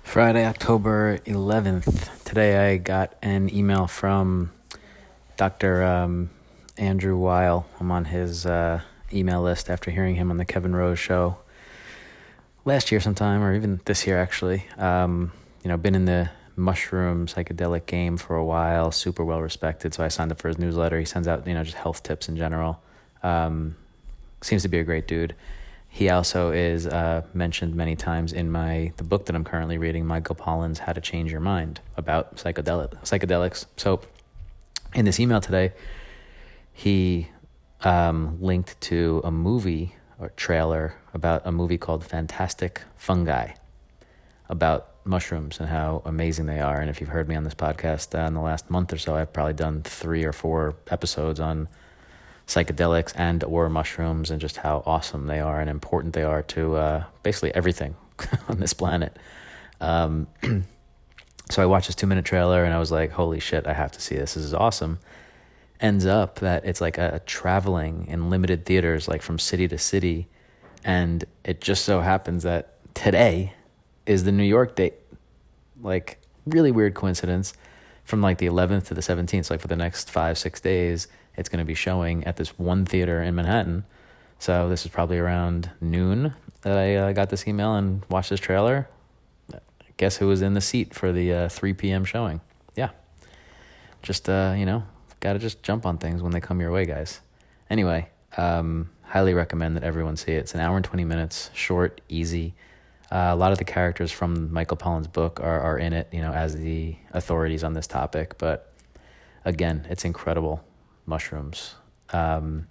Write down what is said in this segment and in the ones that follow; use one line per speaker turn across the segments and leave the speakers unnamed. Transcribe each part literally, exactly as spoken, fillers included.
Friday, October eleventh. Today I got an email from Doctor Um, Andrew Weil. I'm on his uh, email list after hearing him on the Kevin Rose show last year sometime, or even this year actually. Um, you know, been in the mushroom psychedelic game for a while, super well respected, so I signed up for his newsletter. He sends out, you know, just health tips in general. Um, seems to be a great dude. He also is uh, mentioned many times in my the book that I'm currently reading, Michael Pollan's How to Change Your Mind, about psychedelic psychedelics. So in this email today, he um, linked to a movie or trailer about a movie called Fantastic Fungi, about mushrooms and how amazing they are. And if you've heard me on this podcast uh, in the last month or so, I've probably done three or four episodes on psychedelics and or mushrooms and just how awesome they are and important they are to uh, basically everything on this planet. Um, so I watched this two-minute trailer and I was like, holy shit, I have to see this. This is awesome. Ends up that it's like a, a traveling in limited theaters, like from city to city. And it just so happens that today is the New York date. Like, really weird coincidence. From like the eleventh to the seventeenth, so like for the next five, six days, it's going to be showing at this one theater in Manhattan. So this is probably around noon that I uh, got this email and watched this trailer. Guess who was in the seat for the uh, three p.m. showing? Yeah. Just, uh, you know, got to just jump on things when they come your way, guys. Anyway, um, highly recommend that everyone see it. It's an hour and twenty minutes, short, easy. Uh, a lot of the characters from Michael Pollan's book are, are in it, you know, as the authorities on this topic. But again, it's incredible. Mushrooms. Um,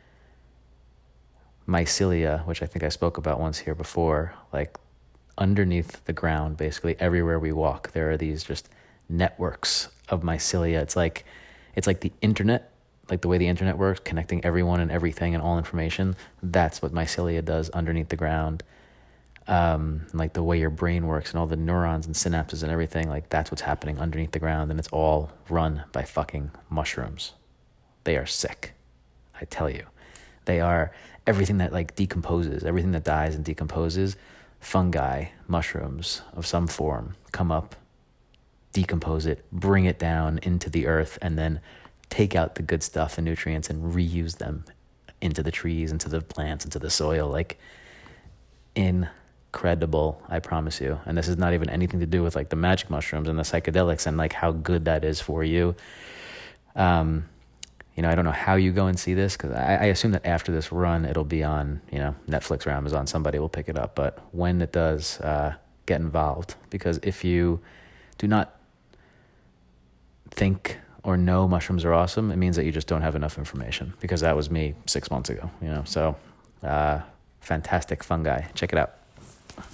mycelia, which I think I spoke about once here before, like underneath the ground, basically everywhere we walk, there are these just networks of mycelia. It's like, it's like the internet, like the way the internet works, connecting everyone and everything and all information. That's what mycelia does underneath the ground. Um, like the way your brain works and all the neurons and synapses and everything, like that's what's happening underneath the ground, and it's all run by fucking mushrooms. They are sick, I tell you. They are everything that like decomposes, everything that dies and decomposes. Fungi, mushrooms of some form come up, decompose it, bring it down into the earth, and then take out the good stuff and nutrients and reuse them into the trees, into the plants, into the soil. Like, incredible, I promise you. And this is not even anything to do with like the magic mushrooms and the psychedelics and like how good that is for you. Um, you know, I don't know how you go and see this, because I, I assume that after this run, it'll be on, you know, Netflix or Amazon. Somebody will pick it up. But when it does, uh, get involved. Because if you do not think or know mushrooms are awesome, it means that you just don't have enough information. Because that was me six months ago, you know. So, uh, Fantastic Fungi. Check it out.